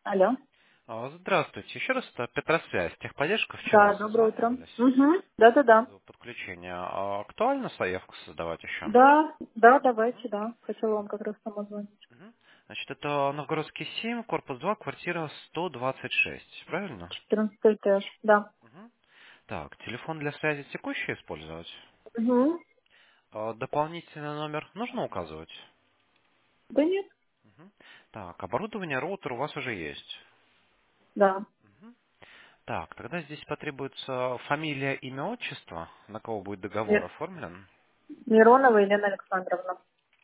Алло. Здравствуйте. Еще раз, это Петросвязь. Техподдержка, вчера Да, доброе утро. созванивались Угу. по Да-да-да. поводу подключения. Актуально заявку создавать еще? Да, да, Мгм. давайте, да. Хотела вам как раз сама звонить. Мгм. Значит, это Новгородский 7, корпус 2, квартира 126, правильно? 14 этаж, да. Мгм. Так, телефон для связи текущий использовать? Угу. Дополнительный номер нужно указывать? Да нет. Мгм. Так, оборудование, роутер у вас уже есть. Да. Мгм. Так, тогда здесь потребуется фамилия, имя, отчество, на кого будет договор Ми- оформлен. Миронова Елена Александровна.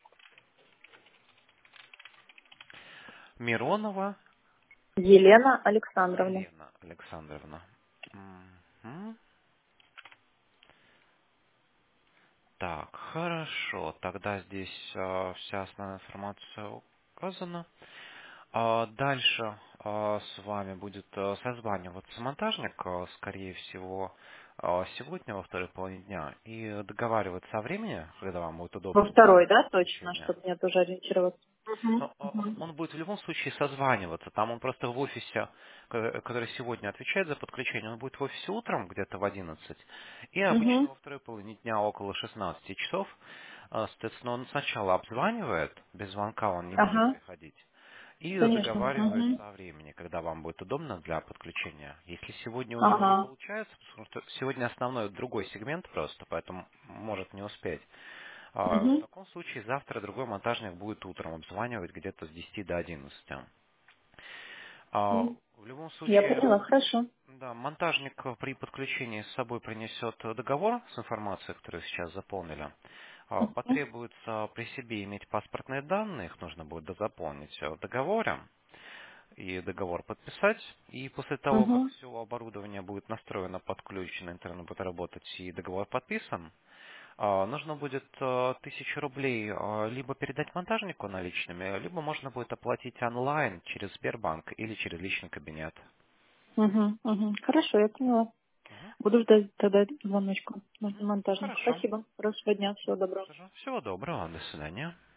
Миронова Елена Александровна. Елена Александровна. Мгм. Так, хорошо. Тогда здесь вся основная информация указана. Дальше с вами будет созваниваться монтажник, скорее всего, сегодня во второй половине дня, и договариваться о времени, когда вам будет Во удобно второй, для да, точно, подключения. чтобы мне тоже ориентироваться. Угу. Но Угу. он будет в любом случае созваниваться. Там он просто в офисе, который сегодня отвечает за подключение, он будет в офисе утром где-то в 11. И обычно Угу. во второй половине дня около 16 часов. Соответственно, он сначала обзванивает, без звонка он не может Ага. приходить. И Конечно. Угу. договаривается о времени, когда вам будет удобно для подключения. Если сегодня у него не Ага. получается, потому что сегодня основной другой сегмент просто, поэтому может не успеть. В Угу. таком случае завтра другой монтажник будет утром обзванивать где-то с 10 до 11. В любом Я случае, поняла, хорошо. да, монтажник при подключении с собой принесет договор с информацией, которую сейчас заполнили. Угу. Потребуется при себе иметь паспортные данные, их нужно будет дозаполнить в договоре и договор подписать. И после того, как Угу. все оборудование будет настроено, подключено, интернет будет работать и договор подписан, нужно будет 1000 рублей либо передать монтажнику наличными, либо можно будет оплатить онлайн через Сбербанк или через личный кабинет. Угу. Угу. Хорошо, я поняла. Мгм. Буду ждать тогда звоночку Мгм. монтажника. Хорошо. Спасибо. Хорошего дня. Всего доброго. Всего доброго. До свидания.